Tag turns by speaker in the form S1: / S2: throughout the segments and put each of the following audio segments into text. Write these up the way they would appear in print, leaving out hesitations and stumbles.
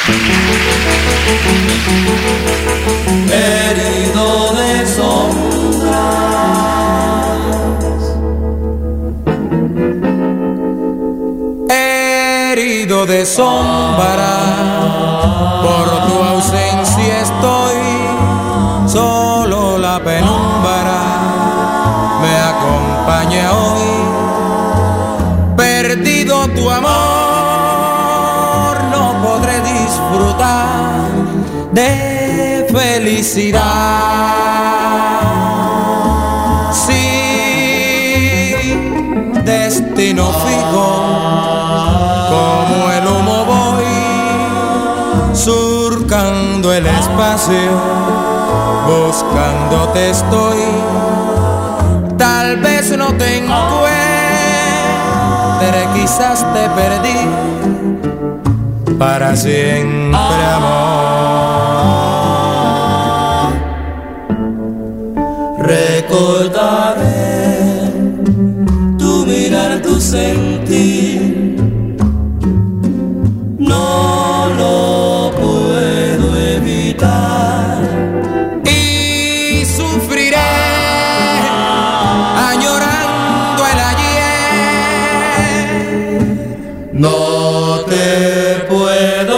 S1: herido de sombras,
S2: herido de sombra, por tu ausencia estoy, solo la penumbra me acompaña hoy, perdido tu amor, no podré disfrutar de felicidad. Sí, destino fijo, como el humo voy, surcando el espacio, buscándote estoy. Tal vez no te encuentre, quizás te perdí para siempre, amor.
S1: Recordaré tu mirar, tu sentir, no lo puedo evitar.
S2: Y sufriré añorando el ayer.
S1: No te puedo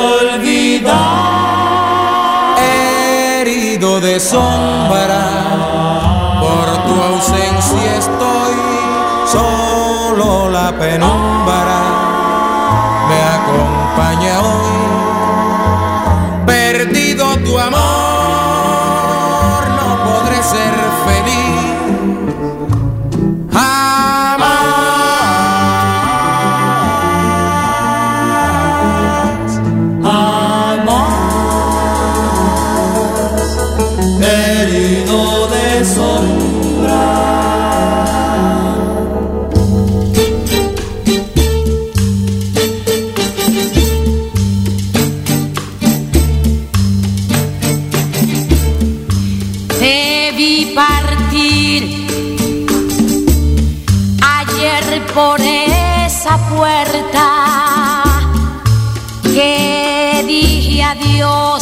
S1: olvidar,
S2: herido de sombra, por tu ausencia estoy, solo la penumbra me acompaña hoy, perdido tu amor, no podré ser feliz jamás.
S1: Jamás, herido de sombra.
S3: Te vi partir ayer por esa puerta, que dije adiós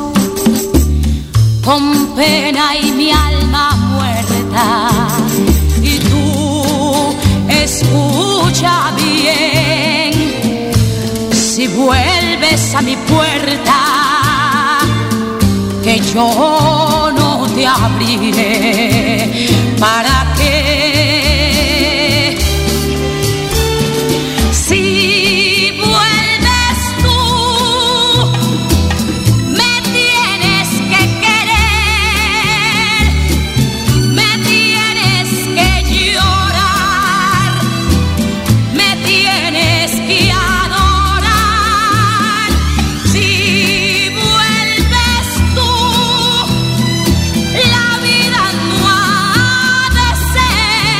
S3: con pena y mi alma muerta. Y tú escucha bien, si vuelves a mi puerta, que yo no te abriré. ¿Para qué? Si vuelves tú, me tienes que querer, me tienes que llorar, me tienes que adorar. Si vuelves tú, la vida no ha de ser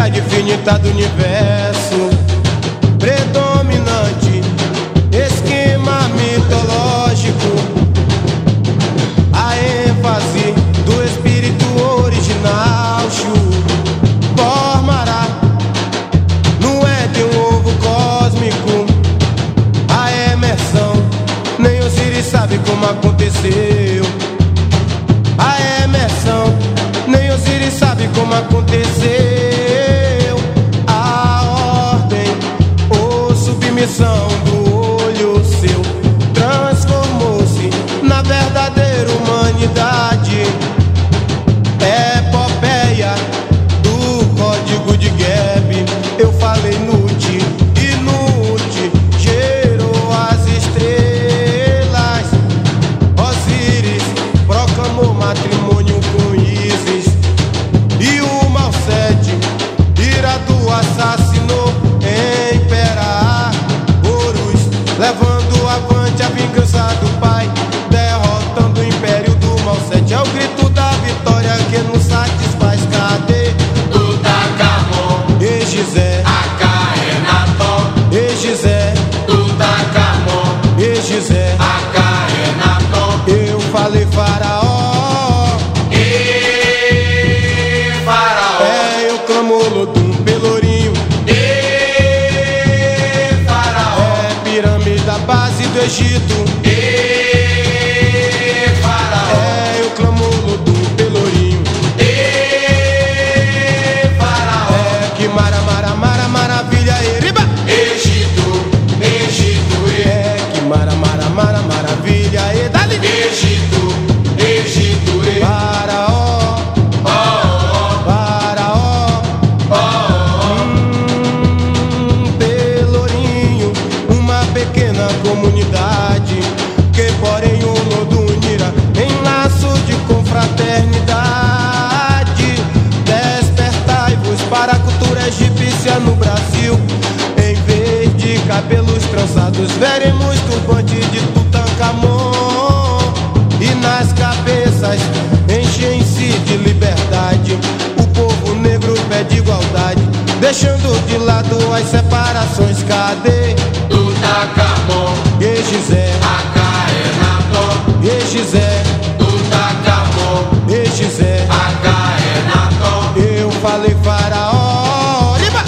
S4: realidade finita do universo predominante, esquema mitológico, a ênfase do espírito original formará no Éden um ovo cósmico, a emersão, nem Osíris sabe como aconteceu. A emersão, nem Osíris sabe como aconteceu. A ordem ou submissão do olho seu transformou-se na verdadeira humanidade. Epopeia do código de Geb, eu falei Nut, e Nut gerou as estrelas. Osíris proclamou matrimônio com Ísis, e o Malsete, Iradu, assassinou Empera Horus, levando avante a vingança do pai, derrotando o império do Malsete. É o grito da vitória que nos satisfaz. Cadê
S1: Tutankhamon,
S4: Egizé,
S1: Akhenaton,
S4: Egizé,
S1: Tutankhamon,
S4: Egizé?
S1: Akhenaton,
S4: Eu falei Faraó,
S1: Faraó,
S4: eu clamo Lodum, Pelourinho,
S1: Faraó,
S4: pirâmide, a base do Egito.
S1: Faraó,
S4: Eu clamo Lodum, Pelourinho,
S1: Faraó,
S4: que maravilha, Eriba.
S1: Egito,
S4: Que maravilha, dali.
S1: Egito,
S4: Faraó, Pelourinho, uma pequena comunidade que porém o Lodum unirá em laço de confraternidade. Despertai-vos para a cultura egípcia no Brasil. Em vez de cabelos trançados, veremos turbante de Tutankhamon, e nas cabeças enchem-se de liberdade. O povo negro pede igualdade, deixando de lado as separações. Cadê
S1: Tutankhamon,
S4: Egizé,
S1: Akhenaton,
S4: Egizé,
S1: Tutankhamon,
S4: Egizé?
S1: Akhenaton,
S4: Eu falei Faraó, Liba.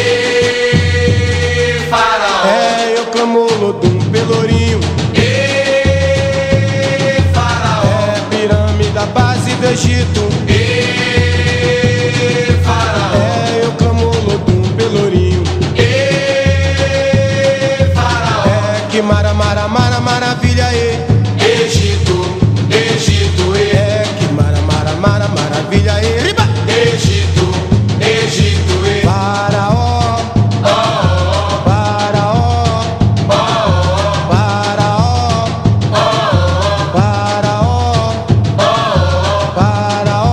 S1: Faraó,
S4: Eu clamo Lodum, Pelourinho,
S1: Faraó,
S4: pirâmide, a base do Egito.
S1: Faraó,
S4: Eu clamo Lodum, Pelourinho,
S1: Faraó,
S4: que maravilha,
S1: Egito,
S4: que maravilha, Riba.
S1: Egito,
S4: Faraó, Faraó, Faraó, Faraó, Faraó,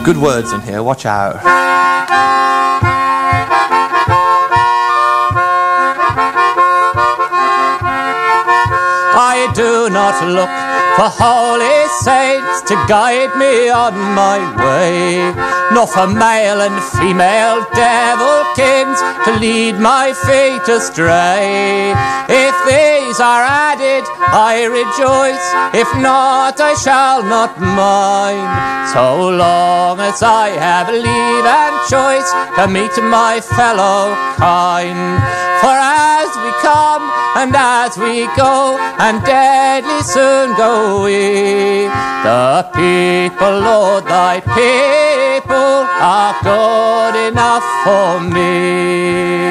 S5: Good words in here, watch out.
S6: I do not look for holy saints to guide me on my way, nor for male and female devilkins to lead my feet astray. If these are added, I rejoice. If not, I shall not mind, so long as I have leave and choice to meet my fellow kind. For as we come and as we go, and deadly soon go we, the people, Lord, thy people are good enough for me.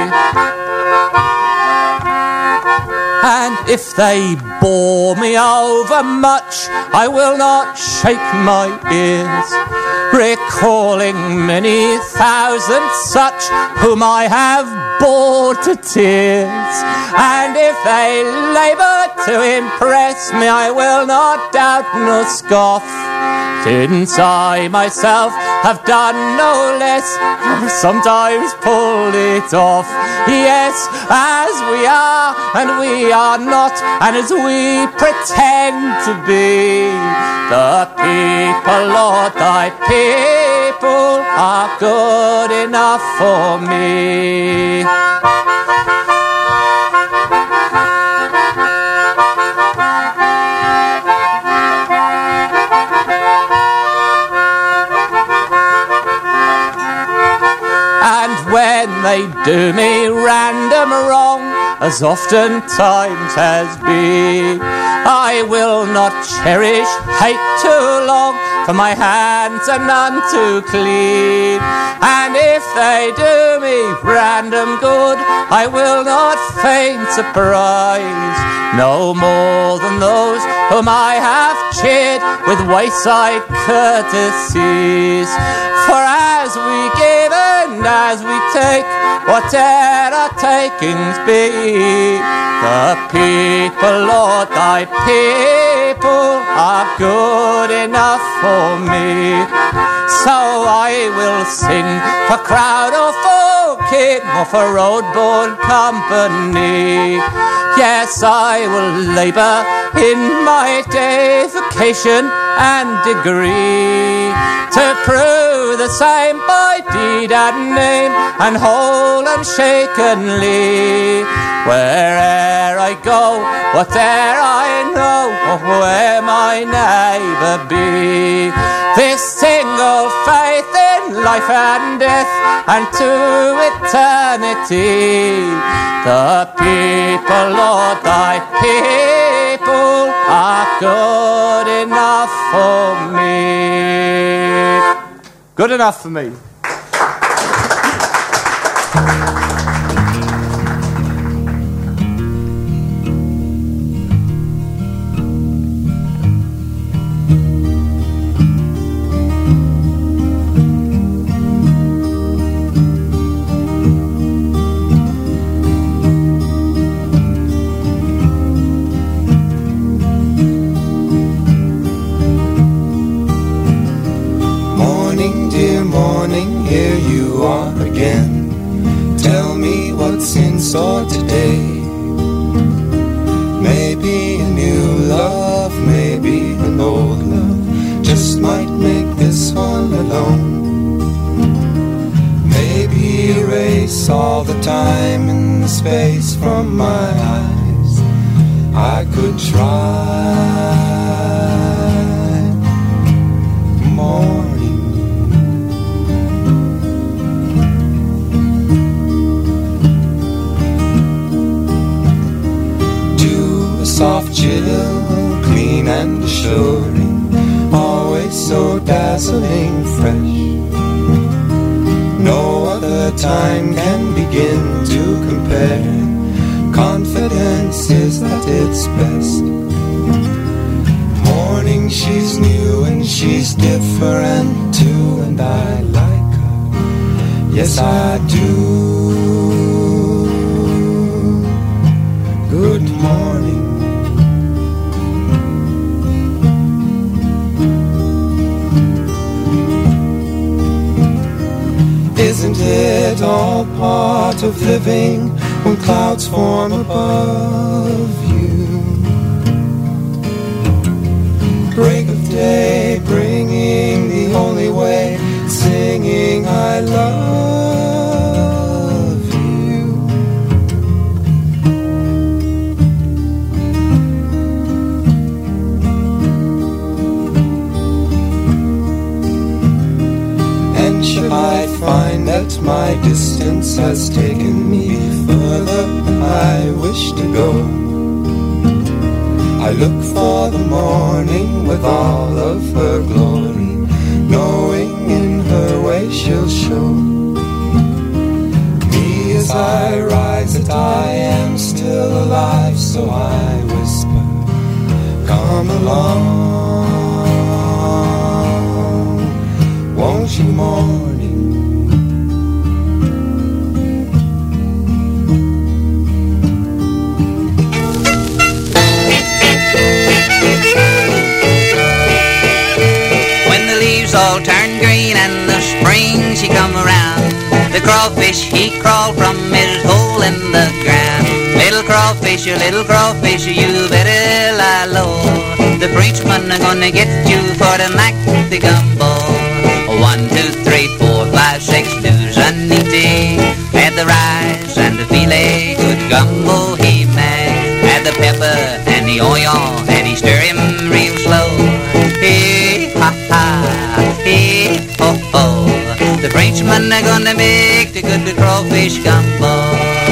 S6: And if they bore me over much, I will not shake my ears, recalling many thousand such whom I have bored to tears. And if they labour to impress me, I will not doubt nor scoff, since I myself have done no less, sometimes pulled it off. Yes, as we are and we are not, and as we pretend to be, the people, Lord, thy people are good enough for me. When they do me random wrong, as oftentimes has been, I will not cherish hate too long, for my hands are none too clean. And if they do me random good, I will not feign surprise, no more than those whom I have cheered with wayside courtesies. For as we give and as we take, whate'er our takings be, the people, Lord, thy people are good enough for me. So I will sing for crowd or for king or for road-borne company. Yes, I will labour in my deification and degree, to prove the same by deed and name, and whole unshakenly. Where'er I go, whate'er I know, or where my neighbour be, this single faith in life and death, and to eternity, the people, Lord, thy people are good enough for me.
S5: Good enough for me.
S4: Here you are again. Tell me what's in store today. Maybe a new love, maybe an old love, just might make this one alone. Maybe erase all the time and the space from my eyes. I could try. Soft chill, clean and assuring, always so dazzling fresh. No other time can begin to compare. Confidence is at its best. Morning she's new and she's different too, and I like her, yes I do. Good morning. all part of living when clouds form above you. Break of day, bringing the only way, singing I love you. And should I find that my distance has taken me further than I wish to go, I look for the morning with all of her glory, knowing in her way she'll show me as I rise that I am still alive. So I whisper, come along, won't you morning?
S7: All turn green and the spring she come around, the crawfish he crawl from his hole in the ground. Little crawfish, you better lie low. The preachman are gonna get you for the night the gumbo. 1, 2, 3, 4, 5, 6 news and eating. Add the rice and the filet, good gumbo he makes. Add the pepper and the oil and he stir him real slow. Hey, ha, ha. Hey, ho, ho. The Frenchmen are gonna make the good crawfish gumbo.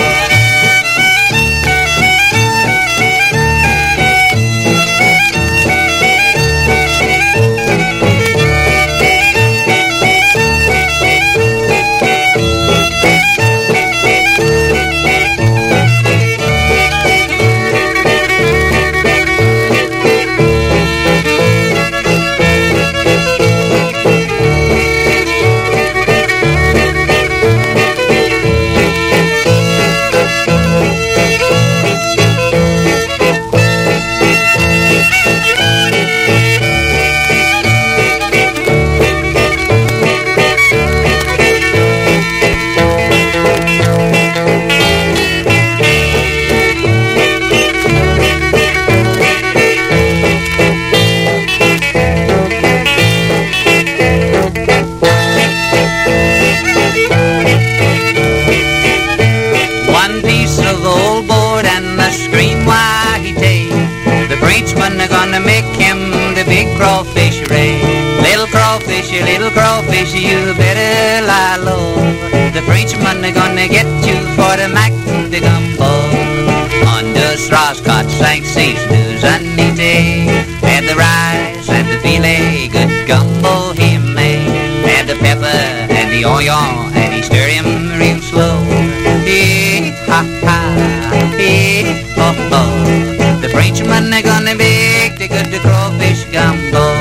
S7: Crawfish, you better lie low. The Frenchman are gonna get you for the mac the gumbo. On the Strascott, St. News and eating. Add the rice and the filet, good gumbo he made. Add the pepper and the oil and he stir him real slow. Hey, ha, ha, hey, ho, ho. The Frenchman are gonna make the good crawfish gumbo.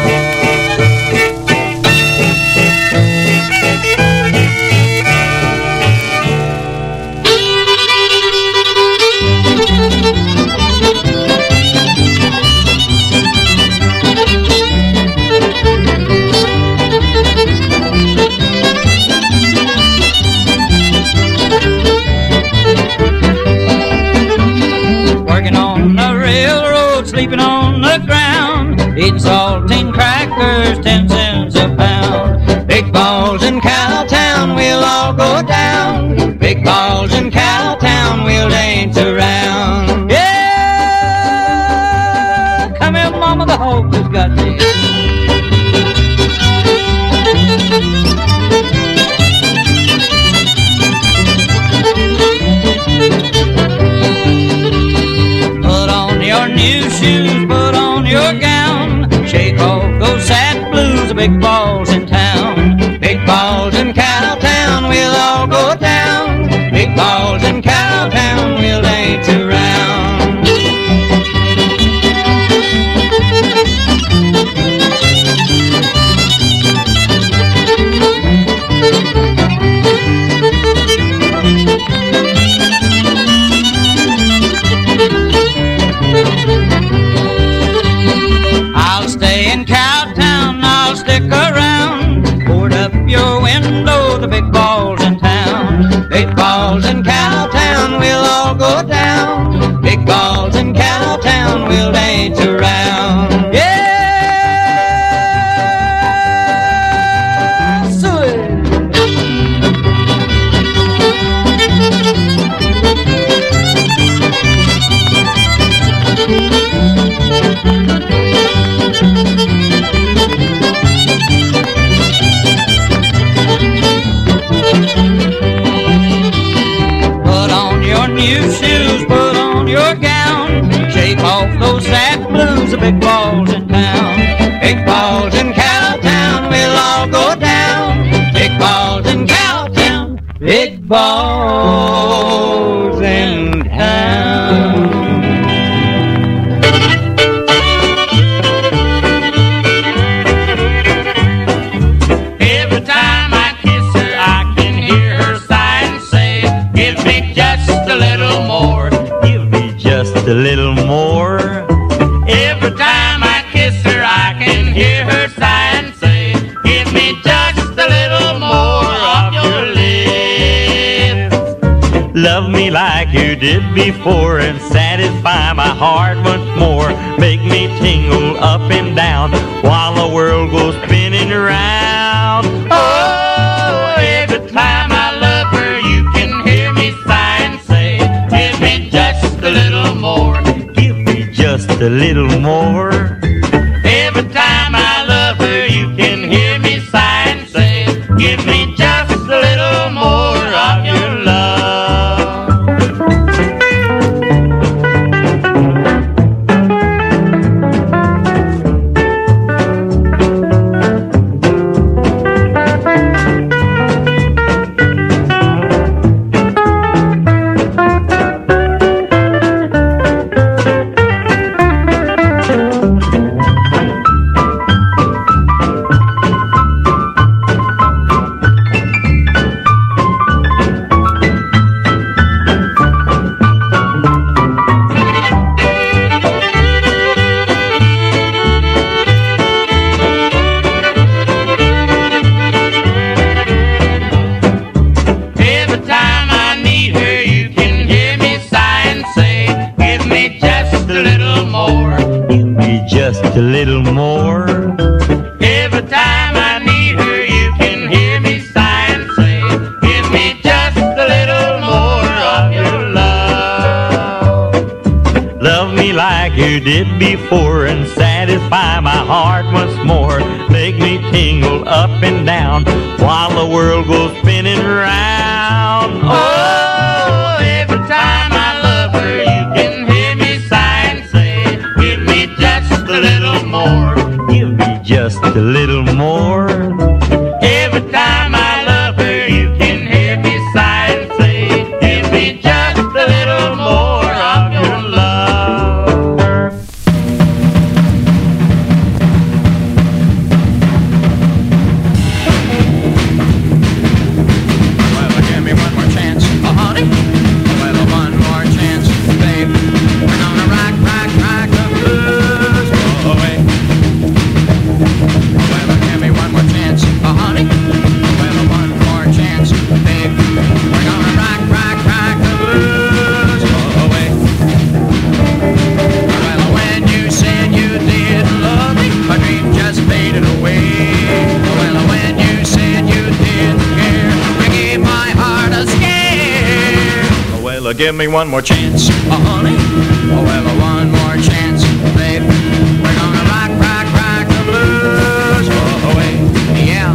S8: Sleeping on the ground, eating saltine crackers, 10 cents a pound. Big balls in Cowtown, we'll all go down. Big balls in Cowtown, we'll dance around. Yeah, come here, mama, the hope has got me. Your new shoes, put on your gown. Shake off those sad blues, big balls in town. Big balls in Cowtown, we'll all go down. Big balls in Cowtown, we'll dance around. I'll stay in Cowtown, I'll stick around. off those sad blues, the big balls in town. Big balls in Cowtown, we'll all go down. Big balls in Cowtown, big balls in town. Every time I kiss her, I can hear her sigh and say, give me just a little more. Give me just a little more. Every time I kiss her, I can hear her sigh and say, give me just a little more of your lips. Love me like you did before and satisfy my heart once more. Make me tingle up and down while the world goes spinning around. Oh, every time I love her, you can hear me sigh and say, give me just a little more. Give me just a little more. Every time I love her, you can hear me sigh and say, give me just a little more of your love. Just a little more. Every time I need her, you can hear me sigh and say, give me just a little more of your love. Love me like you did before and satisfy my heart once more. Make me tingle up and down while the world goes spinning round. Oh, every time I love her, you can hear me sigh and say, give me just a little more. Give me just a little more. Every time I love her, you can hear me sigh and say, give me just a little more of your love. Well, give me one more chance, honey. Well, one more chance, babe. We're gonna rock, rock, rock the blues away. Well, give me one more chance, honey. Well, one more chance, babe. We're gonna rock, rock, rock the blues away. Well, when you said you didn't love me, my dream just faded away. Well, when you said you didn't care, you gave my heart a scare. Well, give me one more chance, honey. Well, one more chance, babe. We're gonna rock, rock, rock the blues away. Yeah.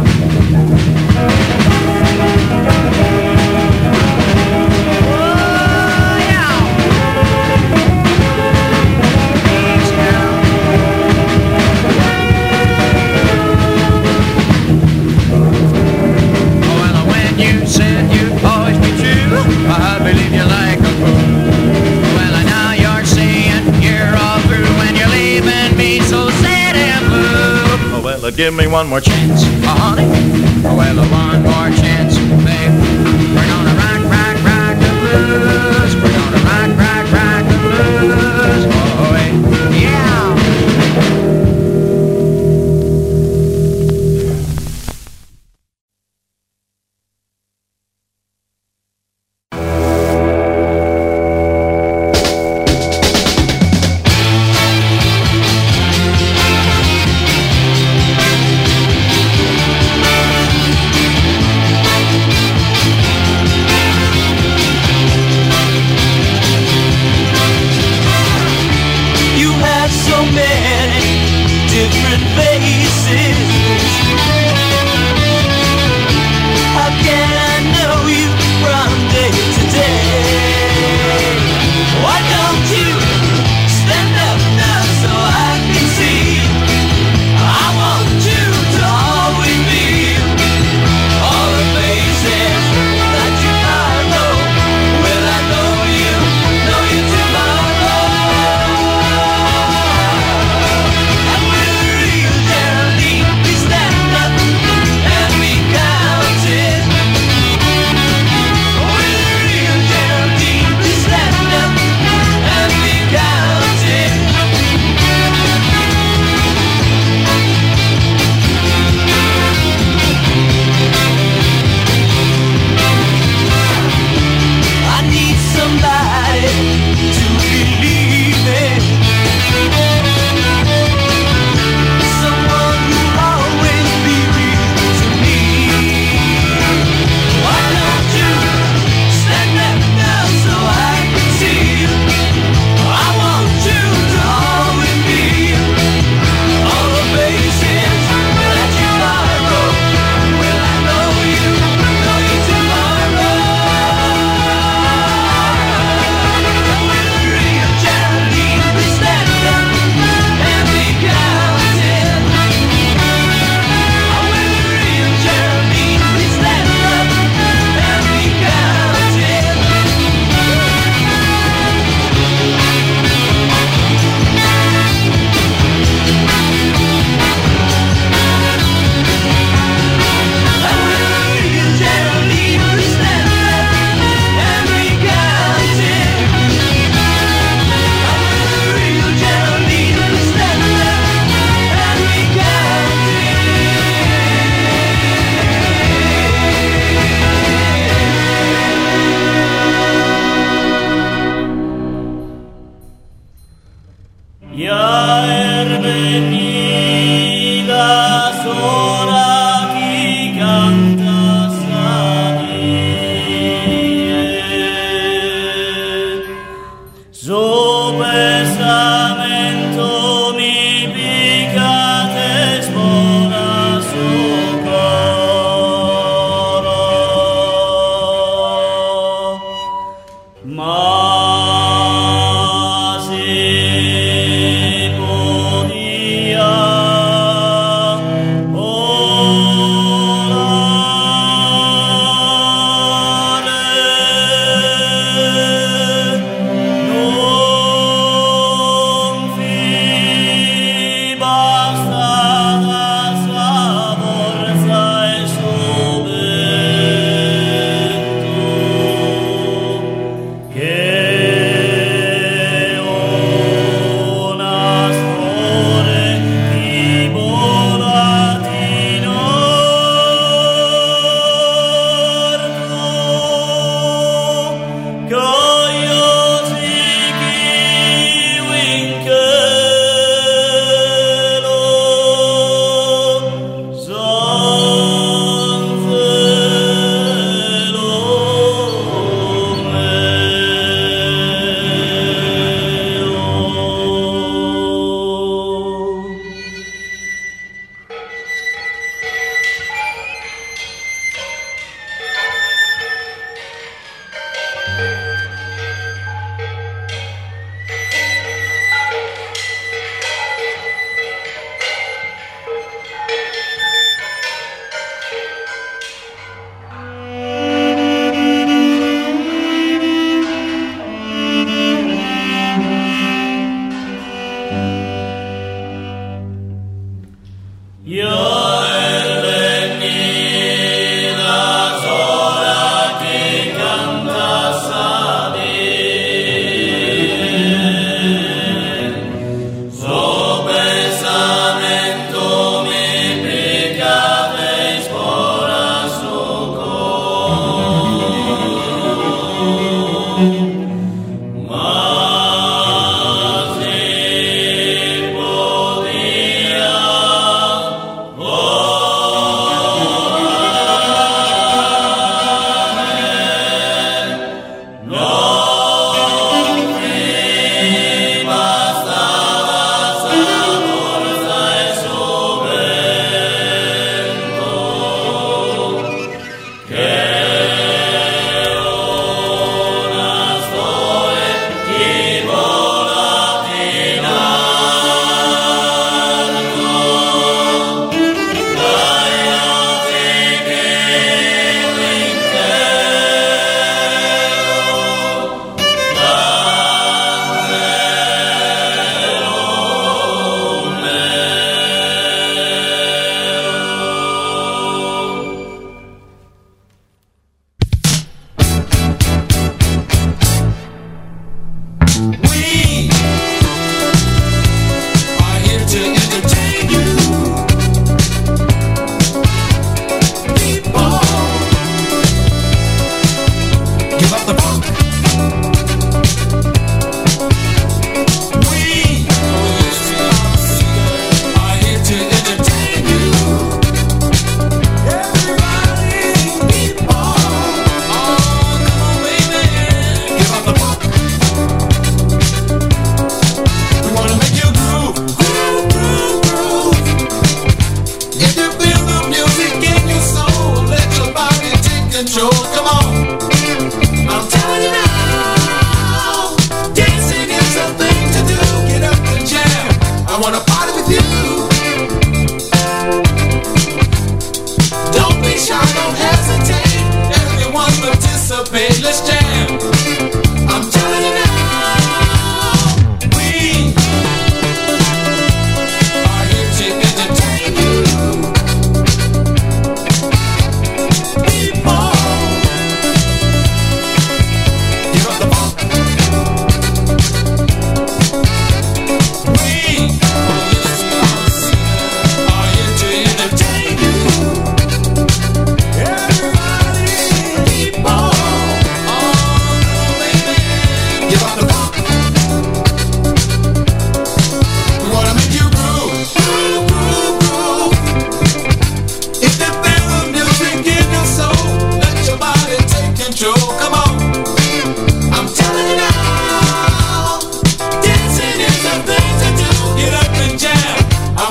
S8: Oh, yeah. Easy now. Well, when you said you'd always be true, I believe you like a fool. Well, now you're saying you're all through when you're leaving me so sad and blue. Oh, well, give me one more chance, honey. Oh, well, one more chance, babe. We're gonna rock, rock, rock the blues. We're gonna rock, rock, rock the blues. Oh, yeah.
S9: Why don't you stand up?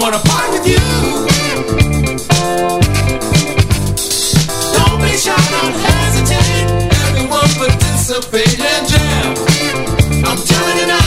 S1: wanna party with you. Don't be shy, don't hesitate. Everyone participate and jam. I'm telling you now.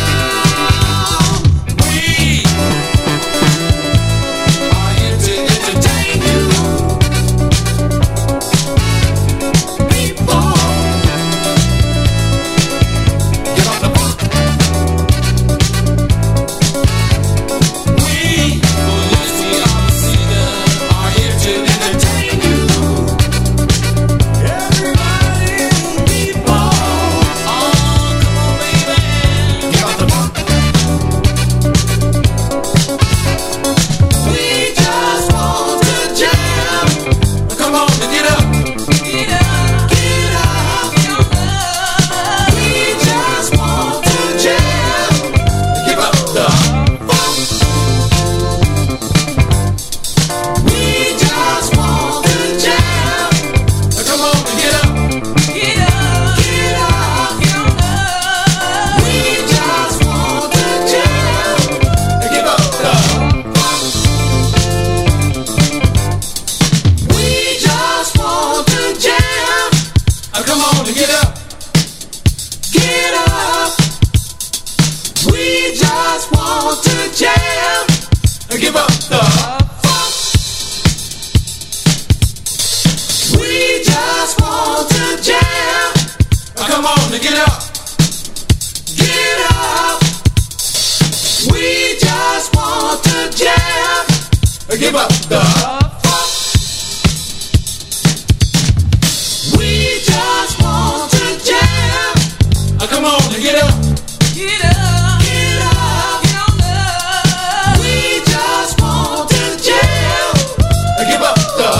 S1: Give up the fuck. We just want to jam. Come on and get up. Get up. Get up. Get on up. We just want to jam. Give up the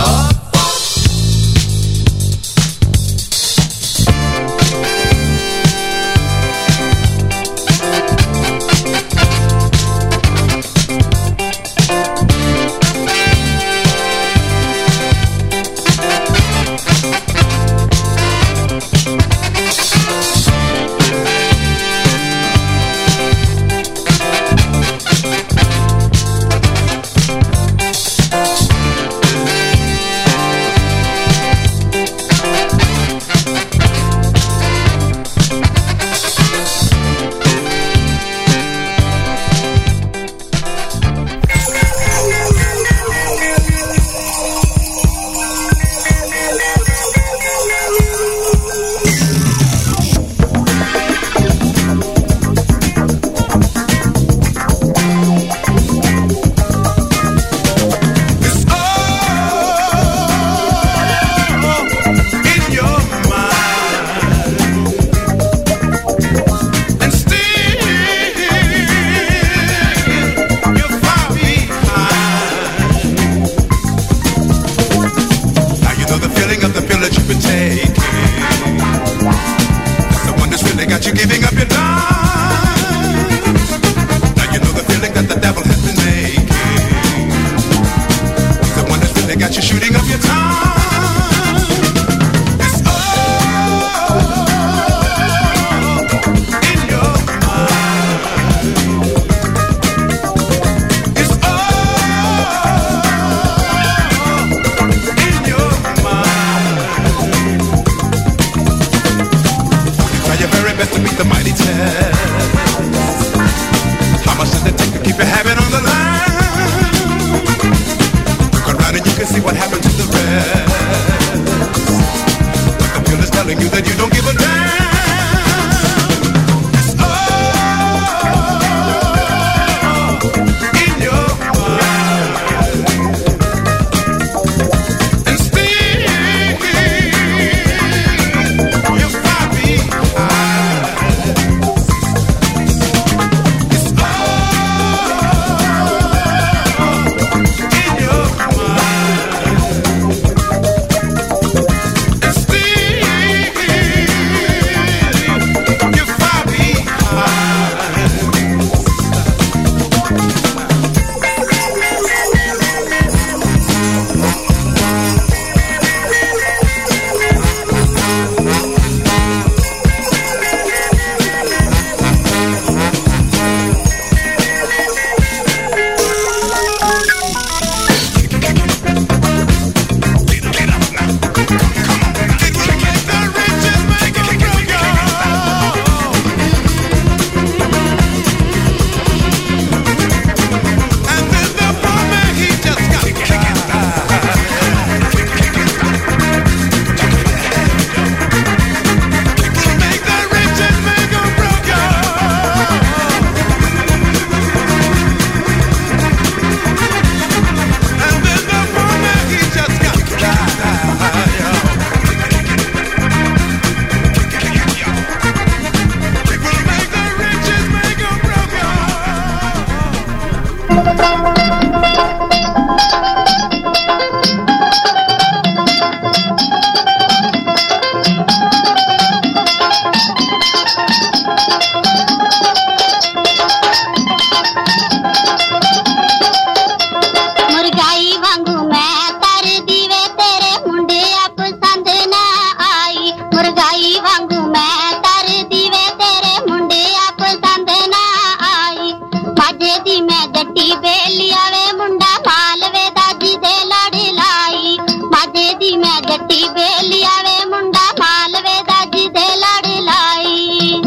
S3: मैं जट्टी बेली आवे मुंडा मालवे दादी दे लड़ लाई माझे दी मैं जट्टी बेली आवे मुंडा मालवे दादी दे लड़ लाई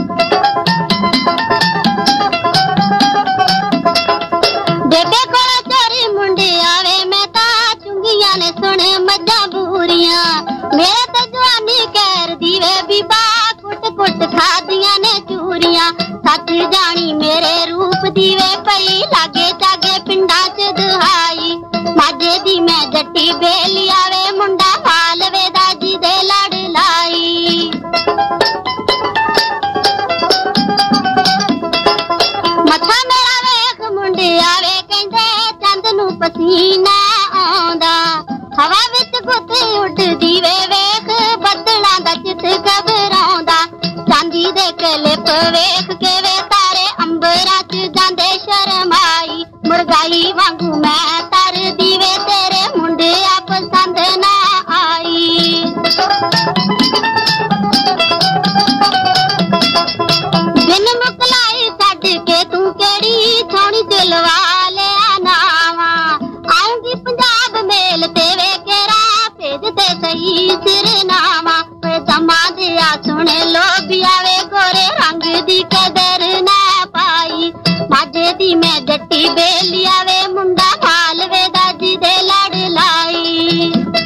S3: बेबे को चोरी मुंडे आवे मैं ता चुंगिया ने सुने मजा बूरियां मेरे तो जवानी कैर दीवे बीबा कुट कुट खादियां ने चूरियां सच जानी मेरे रूप दीवे पई लागे जागे पिंडा च दुहाई माझे दी मैं जट्टी बेली आवे मुंडा मालवे दादी दे लड़ लाई मथा मेरा वेख मुंडे आवे कहंदे चंद नू पसीना आंदा हवा विच गुत्ती उड़दी वे वेख बदलां दा चित घबराउंदा चांदी दे कलिप वेख के वे तारे अंबरां च जांदे शर्माई मुर्गाई वांगू मैं तर दीवे तेरे मुंडे आ पसंद ना आई बिन मुकलाई छड्ड के तू केड़ी सोहनी दिलवा लिया नावा आऊंगी पंजाब मेल ते वे केरा भेज दे सही सिरनामा जमा दिया सुने लोबिया वे गोरे रंग दी कदर ना पाई माझे दी मैं जट्टी बेली आवे मुंडा मालवे दादी दे लड़ लाई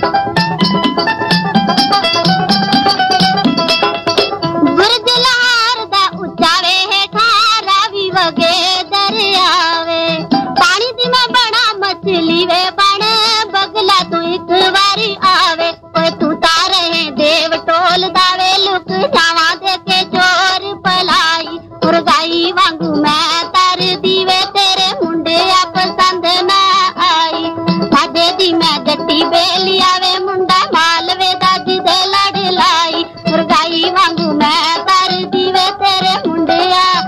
S3: बुर्ज लहार दा उच्चा वे हेठा रावी वगे दरियावे पानी दी मैं बड़ा मछली वे बन बगला तू एक बारी आवे ओए तू तारे देव टोल दावे लुक जावा दे के चोर पलाई मुर्गाई वांगू मैं तर दीवे तेरे मुंडे आ पसंद ना आई माझे दी मैं जट्टी बेली आवे मुंडा मालवे दादी दे लड़ लाई मुर्गाई वांगू मैं तर दीवे तेरे मुंडे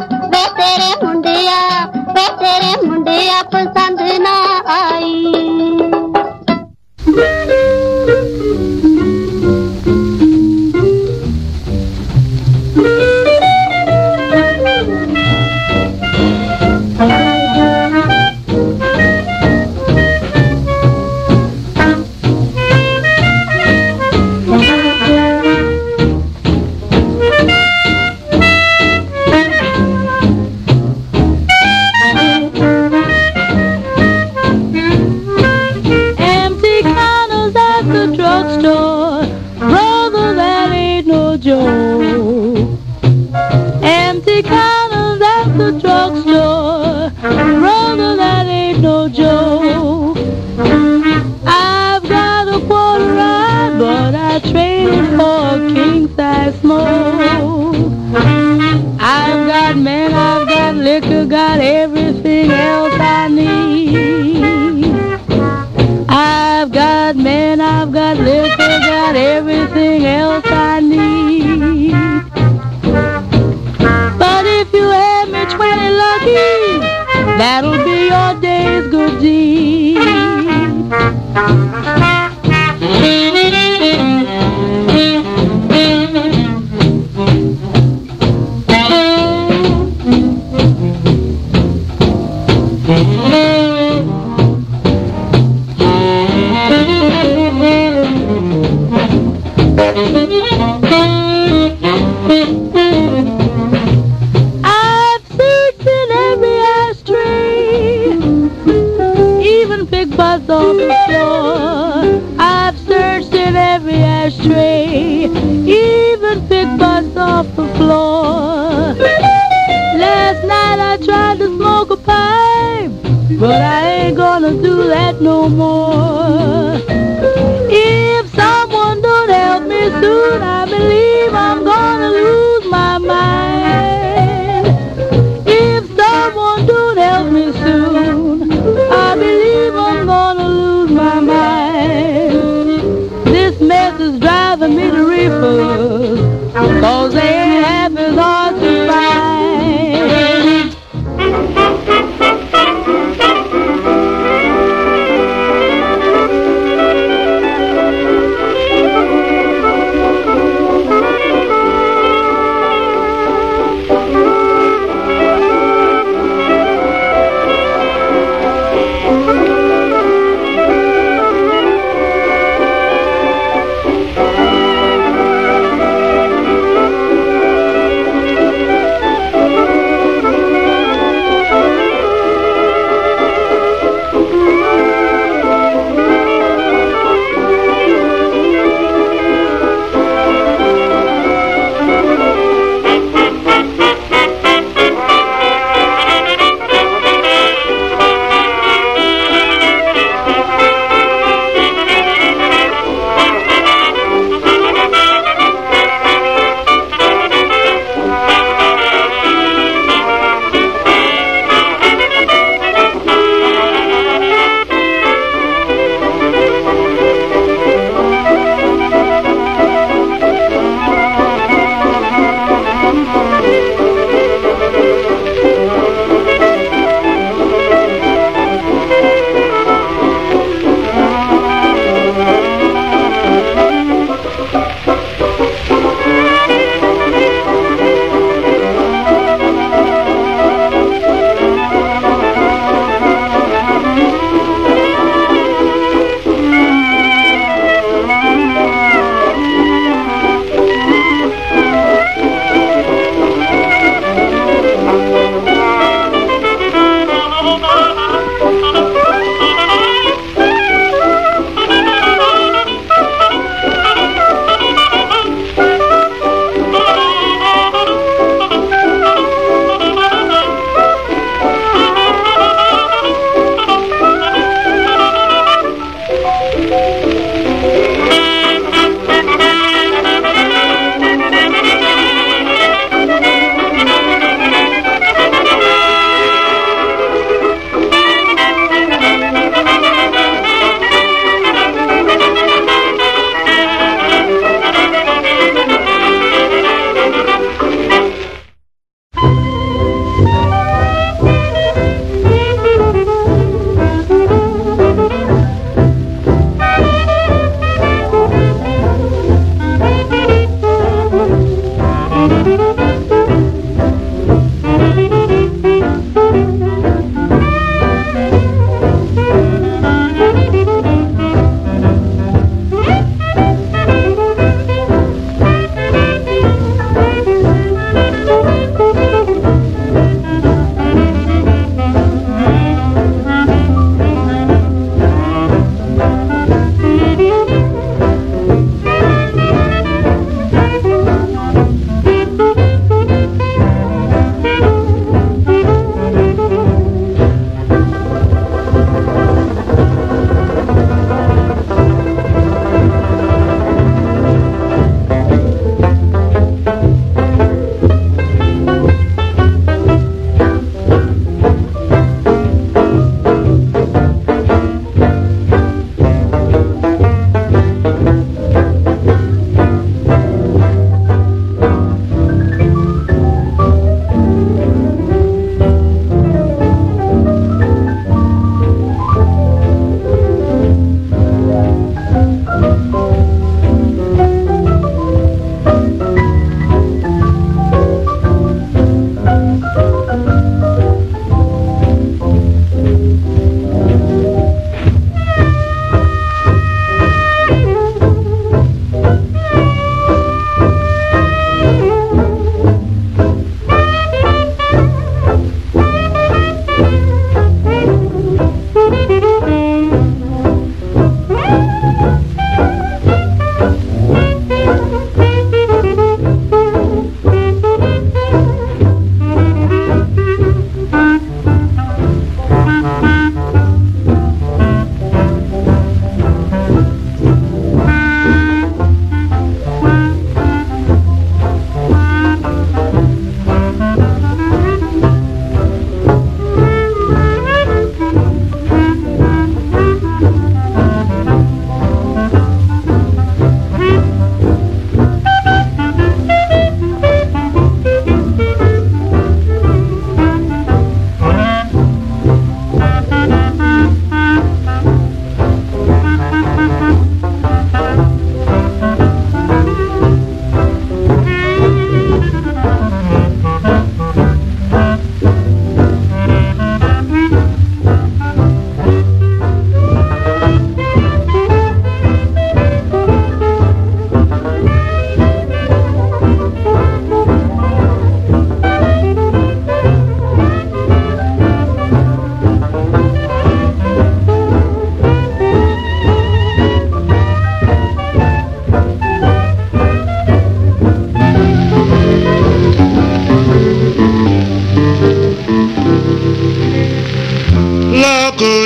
S3: आ पसंद ना आई
S9: Empty counters at the drugstore, brother, that ain't no joke. I've got a quarter ride, but I traded for a king-size smoke. I've got men, I've got liquor, got everything else I need. I've got men, I've got liquor, got everything else I need. But if you have me 20 lucky, that'll be your day's good deed. I've searched in every ashtray, even big butts on the floor. I've searched in every ashtray, even big butts off the floor. Last night I tried to smoke a pipe, but I ain't gonna do that no more. If someone don't help me soon, I believe I'm gonna lose my mind. If someone don't help me soon, I believe I'm gonna lose my mind. This mess is driving me to reefers, 'cause they ain't half as hard to find.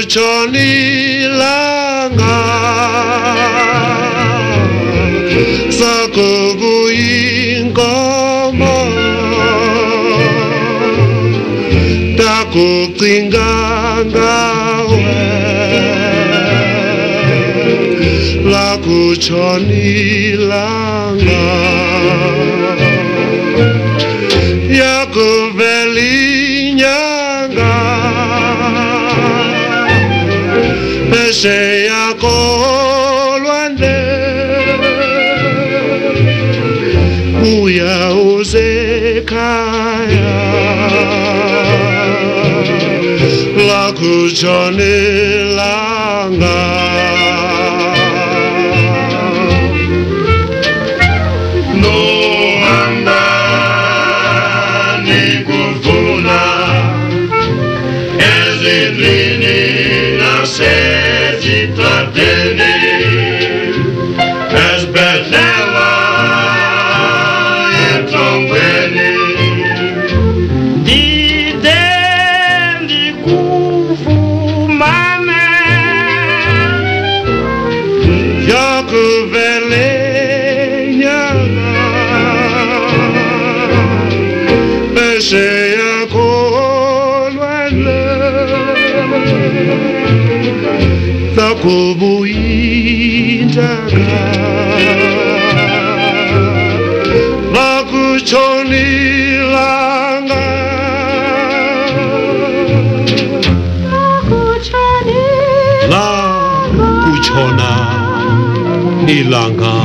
S4: Lakuchonilanga Sakubuyingoma Takucinganga Lakuchonilanga Yakuvelinyanga Pese yakolwande Uya uzekaya Lakuchonilanga
S10: As Bethlehem and Tongweni Didendi kufu mame
S4: Yakuvele nyanga Pese yakolwele Takubuyinjaga Lakuchonilanga
S11: Lakuchona Nilanga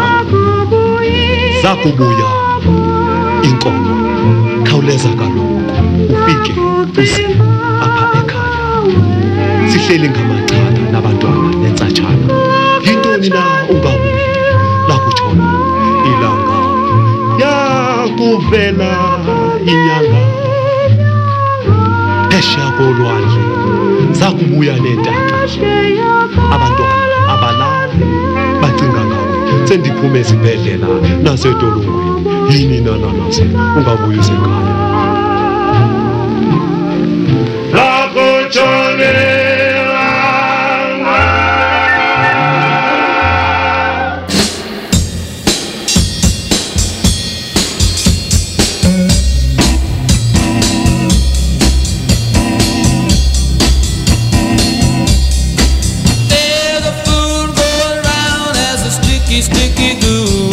S11: Zakubuya Inkomo Khawuleza kaloku ufike uze apha ekhaya Sihleli ngamacala nabantwana nentsatshana Yintoni na ungabuyi Lakutshona ilanga Yakuvela inyanga Phesheya kolwandle zakubuya nentaka Abantwana abalali bacinga ngawe Sendiphume ezibhedlela nasedolongweni Yini nananase ungabuyi usekhaya
S1: Sticky goo.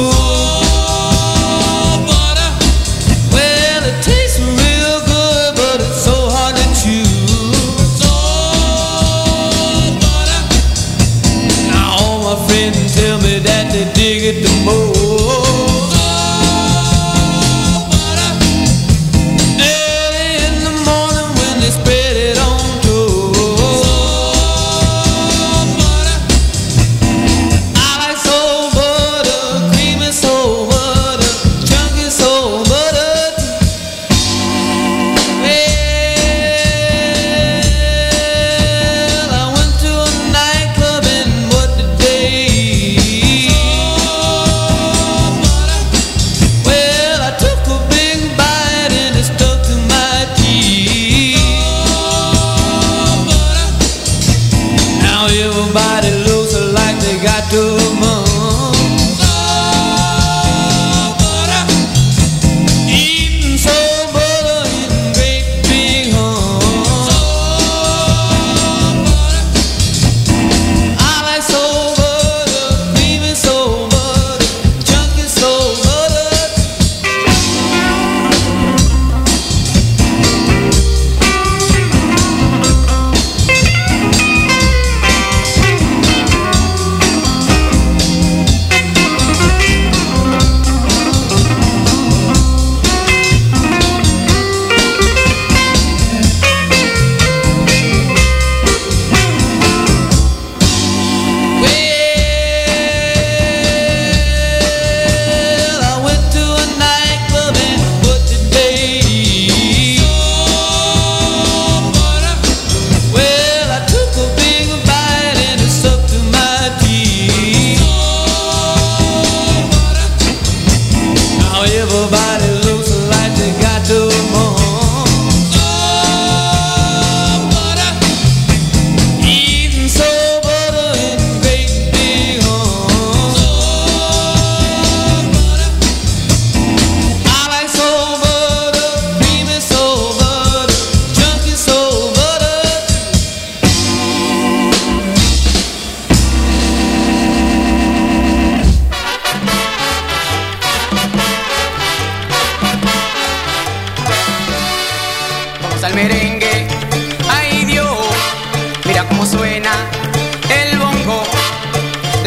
S1: Butter, well, it tastes real good, but it's so hard to chew.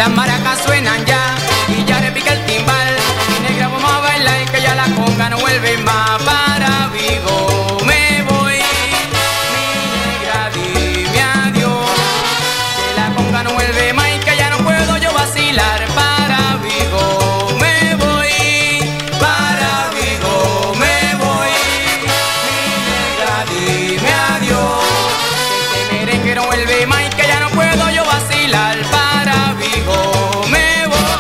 S2: las maracas suenan ya y ya repica el timbal. Mi negra, vamos a bailar y que ya la conga no vuelve más. Para Vigo me voy, mi negra, dime adiós, que la conga no vuelve más y que ya no puedo yo vacilar. Para Vigo me voy, para Vigo me voy, mi negra, dime adiós, que este merengue no vuelve más y que ya no puedo yo vacilar. Para Vigo me voy.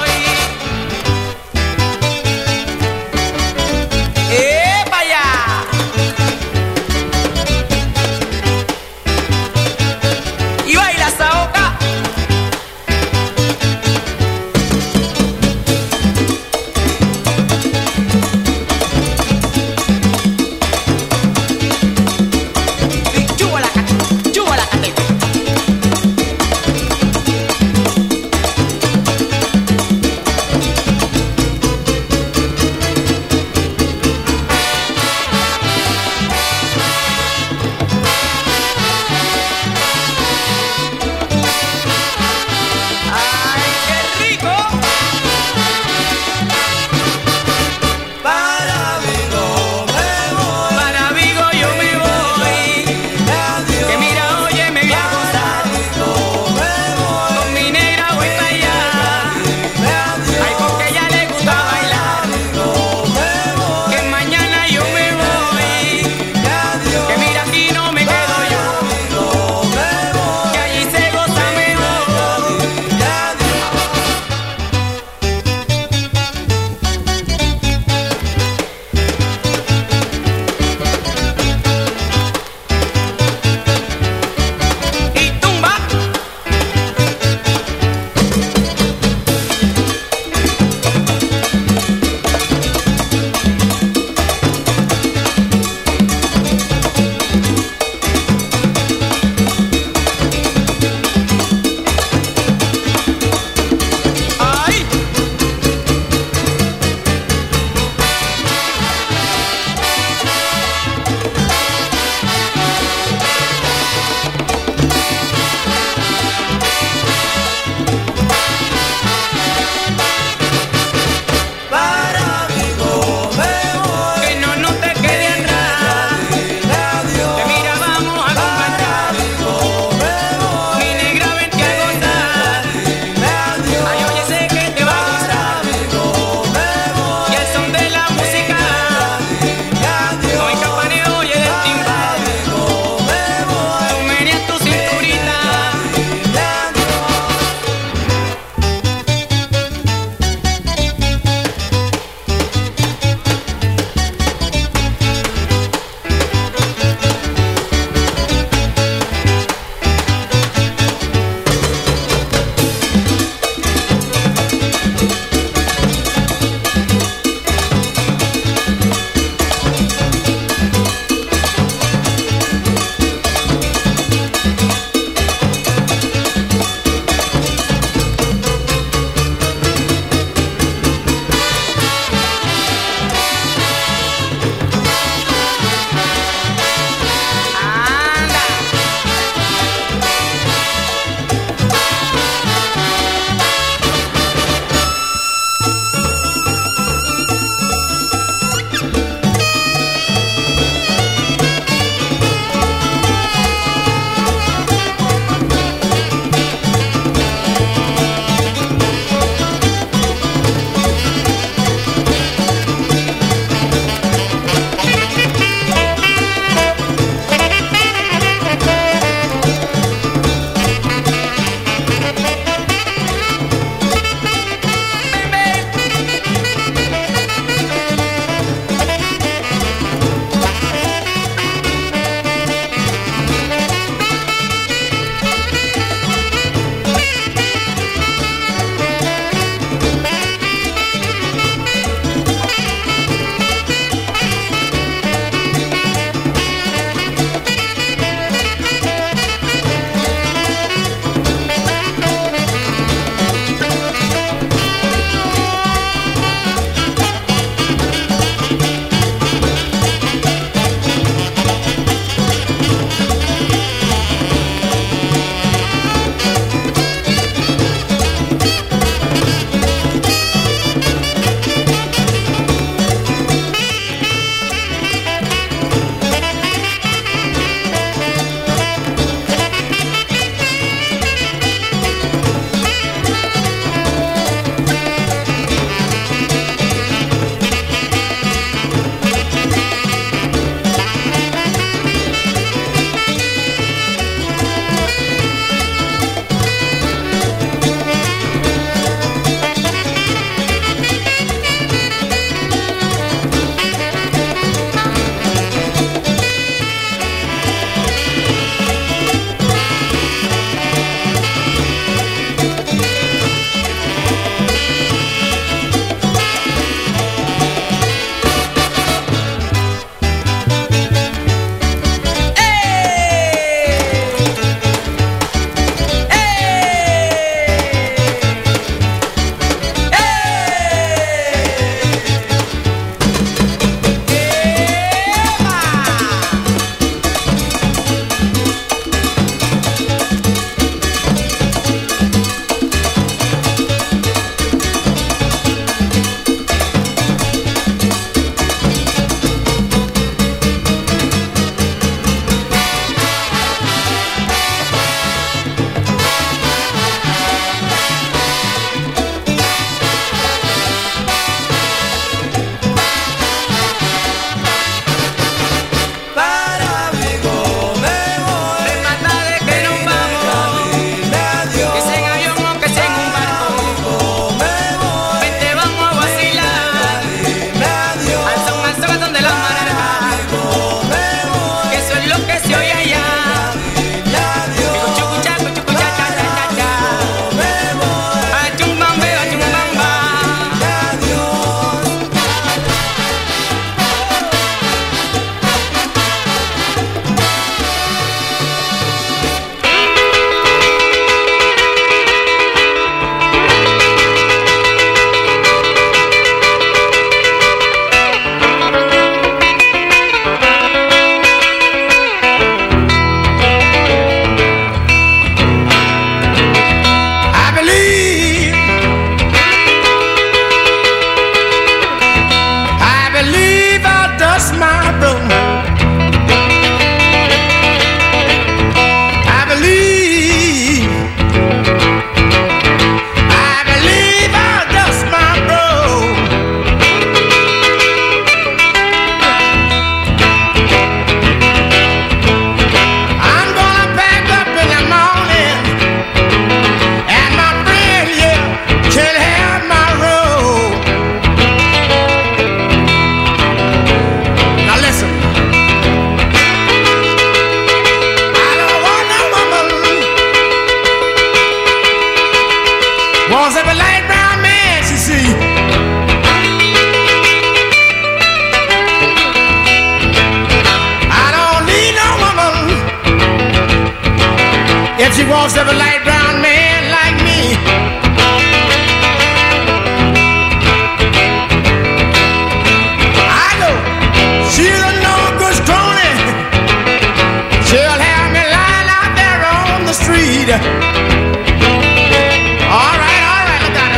S1: if she wants a light brown man like me. I know she's a no-good crony. She'll have me lying out there on the street. All right, look at her.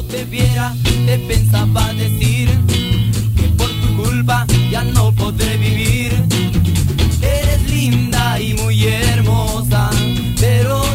S2: te viera, te pensaba decir que por tu culpa ya no podré vivir. Eres linda y muy hermosa, pero